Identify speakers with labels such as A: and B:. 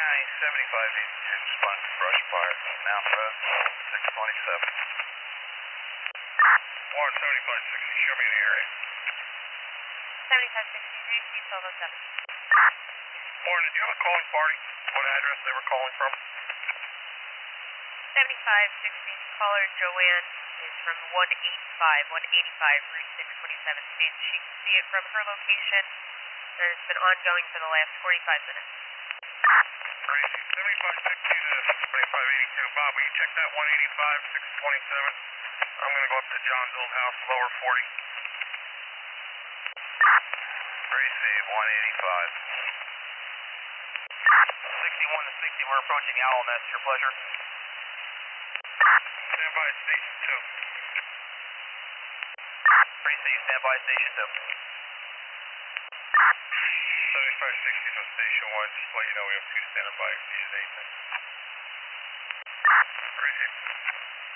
A: 75 needs to respond to brush fire. Mountain Road, 627. Warren 7560, show me the area.
B: 7563, East 1207.
A: Warren, did you have a calling party? What address they were calling from?
B: 7560, caller Joanne is from 185 Route 627, states she can see it from her location, and it's been ongoing for the last 45 minutes.
A: Crazy. 7560 to 7582. Bob, will you check that 185, 627? I'm going to go up to John's old house, lower 40. Gracie, 185. 61 to 60, we're approaching Owl Nest, your pleasure. Stand by station 2. Gracie, stand by station 2. 7560 from station 1, just to let you know we have 2 standing by if you needed anything. Gracie.